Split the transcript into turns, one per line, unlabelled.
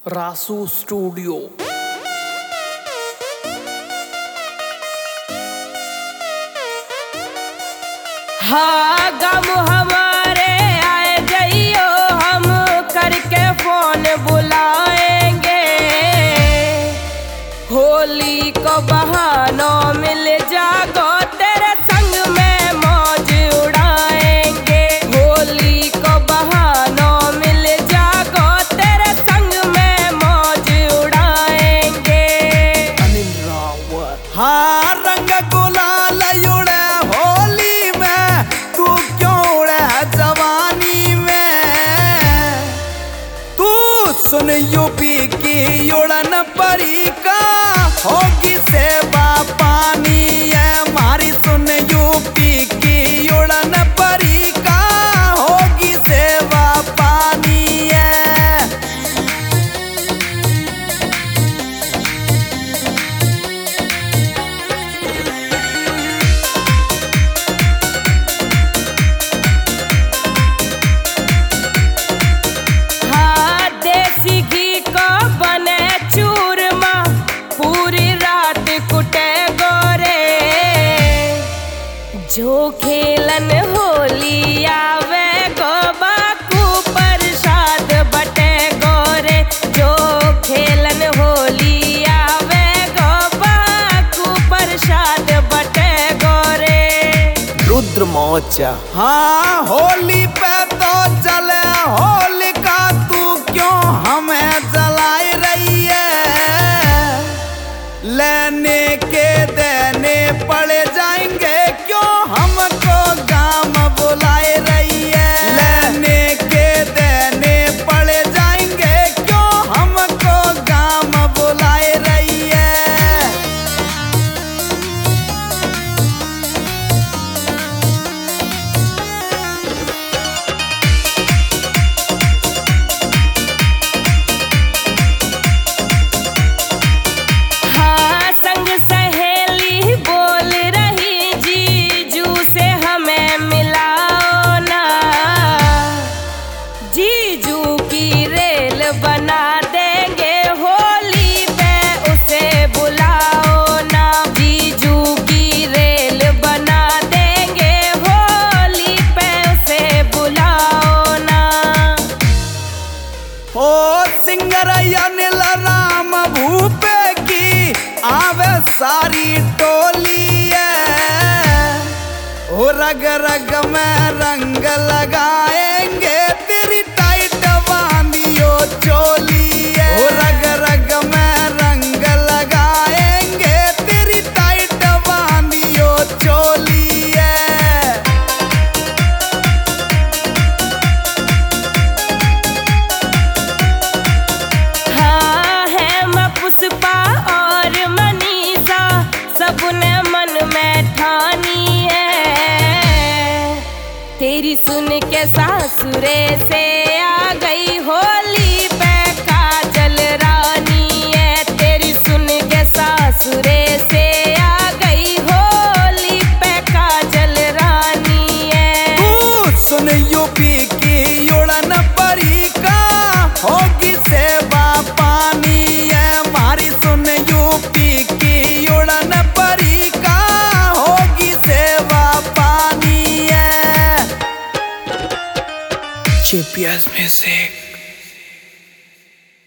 Rasu studio.
हाँ गम हमारे आए जइयो, हम करके फोन बुलाएंगे। होली को बहानों मिल जागो, तेरे संग में मौज उड़ाएंगे। होली को बहानों मिल जागो, तेरे संग में मौज उड़ाएंगे।
अनिल रावत।
हाँ रंग गुलाल उड़े होली में, तू क्यों उड़े जवानी में। तू सुन यूपी की उड़न परी का होगी सेवा पानी है मारी। सुन यूपी की उड़न परी का होगी सेवा पानी है।
हाँ देसी घी को बने चूरमा, पूरी रात कुटे गोरे। जो खेलन होली आवे गो, बाकू प्रसाद बटे गोरे। जो खेलन होली आवे गो, बाकू प्रसाद बटे गोरे।
रुद्र मोचा।
हाँ होली पे तो जले होलिका, तू क्यों हमें जलाई रही है। लेने के देने पड़ जाएंगे, क्यों हमको गाम बुलाई रही है। लेने के देने पड़ जाएंगे, क्यों हमको गाम बुलाई रही है।
हाँ संग सहेली बोल रही, जीजू से हमें मिलाओ ना। जीजू की रेल बना देंगे, होली पे उसे बुलाओ ना। जीजू की रेल बना देंगे, होली पे उसे बुलाओ ना।
ओ सिंगर अनिल राम भूपे की आवे सारी टोली है। ओ रग रग में रंग लगाएंगे, तेरी टाइट बांधियो चोली है। ओ रग रग में रंग लगाएंगे, तेरी टाइट बांधियो चोली है।
हाँ है मैं पुष्पा और मनीषा, सबने मन में ठानी है। तेरी सुन के सासुरे से आ गई, होली पे काजल रानी है। तेरी सुन के सासुरे से आ गई, होली पे काजल रानी है।
तू सुन यूपी की उड़न परी का होगी सेवा पानी है मारी। सुन यूपी की उड़न परी का होगी सेवा पानी है।
GPS music.